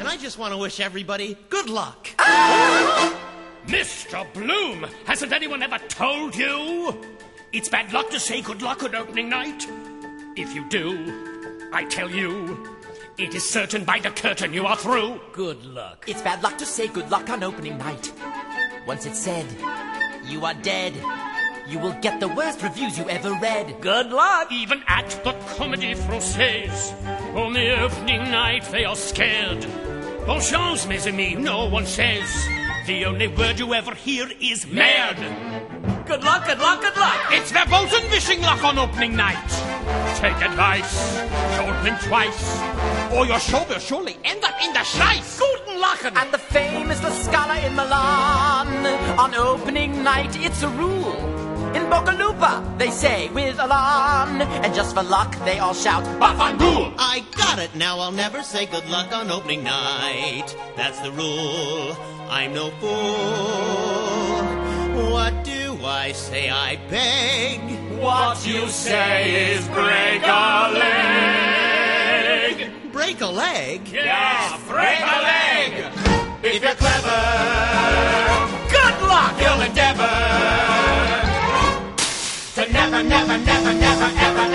and I just want to wish everybody good luck. Mr. Bloom, hasn't anyone ever told you? It's bad luck to say good luck on opening night. If you do, I tell you, it is certain by the curtain you are through. Good luck. It's bad luck to say good luck on opening night. Once it's said, you are dead. You will get the worst reviews you ever read. Good luck. Even at the Comédie Française, on the opening night they are scared. Bon chance, mes amis, no one says. The only word you ever hear is merde. Good luck, good luck, good luck. It's verboten wishing luck on opening night. Take advice, don't blink twice, or your show will surely end up in the Scheiß. Guten Lachen. And the famous La Scala in Milan. On opening night, it's a rule. In Bocalupa, they say with Alan. And just for luck, they all shout, Bafangu. I got it. Now I'll never say good luck on opening night. That's the rule. I'm no fool. What do I say? I beg. What you say is break a leg. Break a leg? Yes, break a leg. If you're clever, Good luck. you'll endeavor to never, never, never, never, ever